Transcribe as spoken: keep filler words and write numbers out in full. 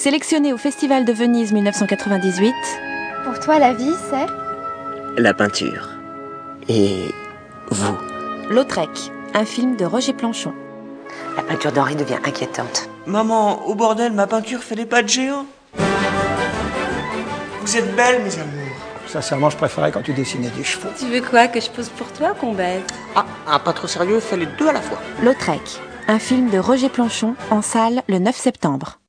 Sélectionné au Festival de Venise mille neuf cent quatre-vingt-dix-huit. Pour toi, la vie, c'est la peinture. Et vous? Lautrec, un film de Roger Planchon. La peinture d'Henri devient inquiétante. Maman, au bordel, ma peinture fait des pas de géant. Vous êtes belles, mes amours. Sincèrement, je préférais quand tu dessinais des chevaux. Tu veux quoi, que je pose pour toi, Combette? Ah, un peintre sérieux fait les deux à la fois. Lautrec, un film de Roger Planchon en salle le neuf septembre.